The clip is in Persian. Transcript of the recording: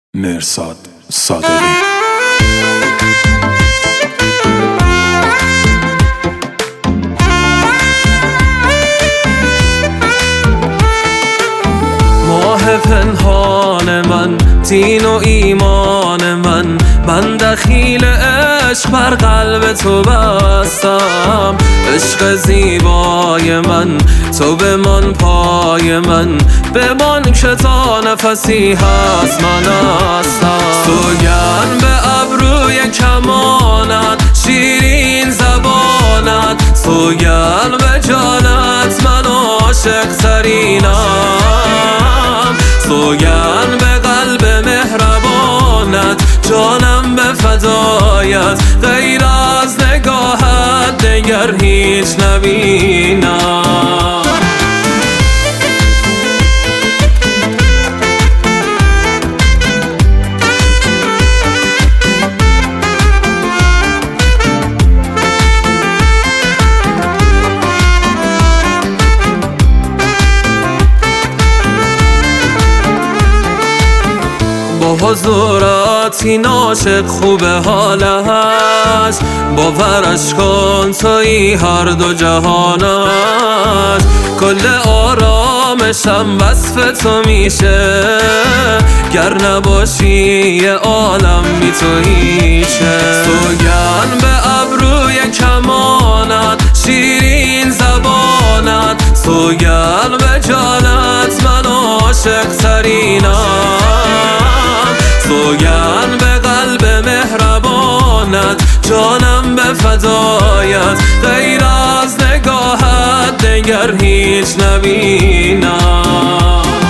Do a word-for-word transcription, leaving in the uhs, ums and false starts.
مرصاد صادقی. ماه پنهان من، دین و ایمان من، من دخیل عشق بر قلب تو بستم. عشق زیبای من، تو بمان پای من، بمان که تا نفسی هست من هستم. سوگند به ابروی کمانت، شیرین زبانت، سوگند به جانت، من عاشق ترینم. سوگند به قلب مهربانت، جانم به فدایت، غیر از نگاهت دگر هیچ نبینم. با حضورت این عاشق خوب حالش، باورش کن تویی هر دو جهانش. کل آرامشم وصف تو میشه، گر نباشی یه عالم بی تو هیچه. سوگند به ابروی کمانت، شیرین زبانت، سوگند به جانت، من عاشق ترینم. سوگند به قلب مهربانت، جانم به فدایت، غیر از نگاهت دگر هیچ نبینم.